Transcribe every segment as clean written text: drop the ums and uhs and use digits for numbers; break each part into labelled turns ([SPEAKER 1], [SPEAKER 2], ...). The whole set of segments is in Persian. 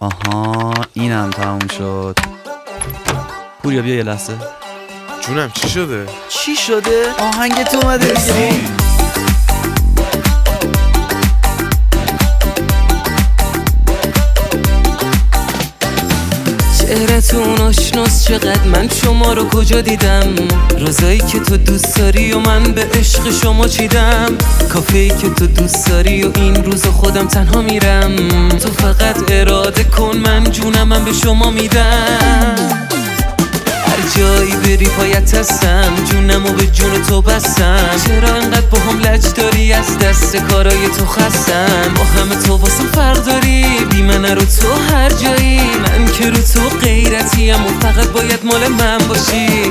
[SPEAKER 1] آها اینم تموم شد. پوریا بیا یه لحظه.
[SPEAKER 2] جونم چی شده؟
[SPEAKER 1] چی شده؟ آهنگت اومده دیگه.
[SPEAKER 3] چهرتون آشناس چقدر من شما رو کجا دیدم. روزایی که تو دوست داری و من به عشق شما چیدم. کافه‌ای که تو دوست داری و این روزا خودم تنها میرم. تو فقط اراده کن من جونم من به شما میدم. هر جایی بری پایت هستم جونم و به جون تو بستم. چرا انقدر با هم لج داری از دست کارای تو خستم. با همه تو واسم فرق داری بی من رو تو هر جایی. من که رو تو غیرتیم و فقط باید مال من باشی.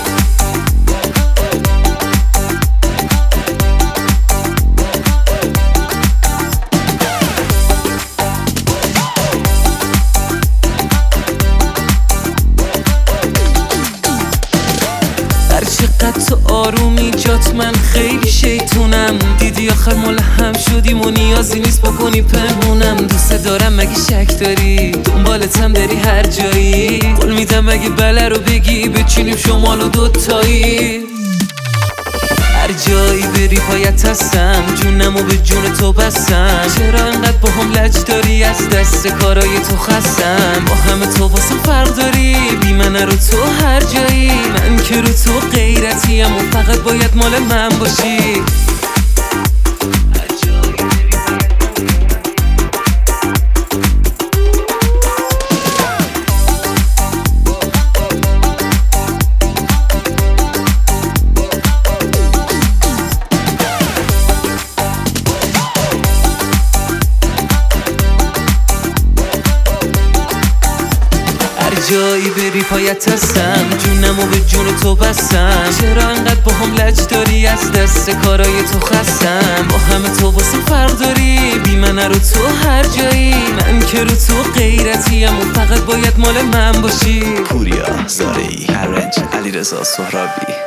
[SPEAKER 3] چقدر تو آرومی جات من خیلی شیطونم. دیدی آخر ملهم شدیم و نیازی نیست بکنی پنهونم. دوست دارم مگه شک داری دنبالتم داری هر جایی. قول میدم مگه بله رو بگی بچینیم شمال و دوتایی. هر جایی بری پایت هستم جونم و به جون تو بستم. چرا انقدر با هم لج داری از دست کارای تو خستم. با همه تو واسم فرق داری بی من رو تو هر جایی. من که رو تو غیرتیم و فقط باید مال من باشی. جایی بری پایت هستم جونم و به جون تو بستم. چرا انقدر با هم لج داری از دست کارای تو خستم. با همه تو واسه فرق داری بی من رو تو هر جایی. من که رو تو غیرتیم و فقط باید مال من باشی.
[SPEAKER 1] پوریا زارعی، هرنج، علیرضا سهرابی.